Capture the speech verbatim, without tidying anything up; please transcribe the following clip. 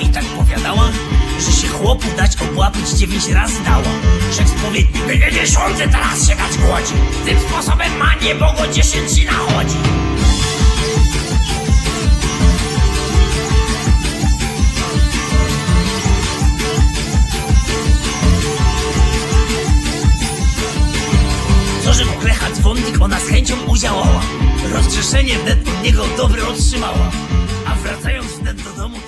pani tak powiadała, że się chłopu dać obłapać dziewięć razy dała. Wszak spowiednik będzie dziesiąty teraz się dać głodzi. Tym sposobem ma niebo go dziesięcina chodzi. Co, że klecha dzwonnik ona z chęcią udziałała. Rozgrzeszenie wnet od niego dobre otrzymała. A wracając wnet do domu